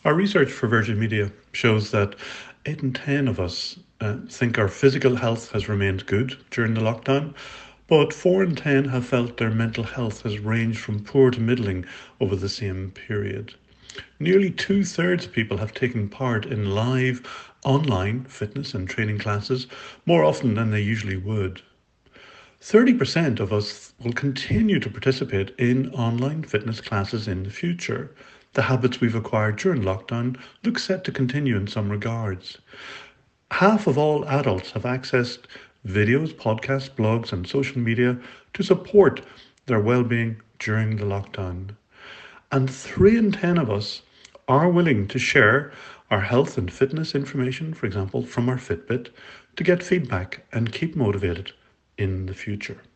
Our research for Virgin Media shows that 8 in 10 of us think our physical health has remained good during the lockdown, but 4 in 10 have felt their mental health has ranged from poor to middling over the same period. Nearly two-thirds of people have taken part in live online fitness and training classes more often than they usually would. 30% of us will continue to participate in online fitness classes in the future. The habits we've acquired during lockdown look set to continue in some regards. Half of all adults have accessed videos, podcasts, blogs, and social media to support their well-being during the lockdown. And 3 in 10 of us are willing to share our health and fitness information, for example, from our Fitbit, to get feedback and keep motivated in the future.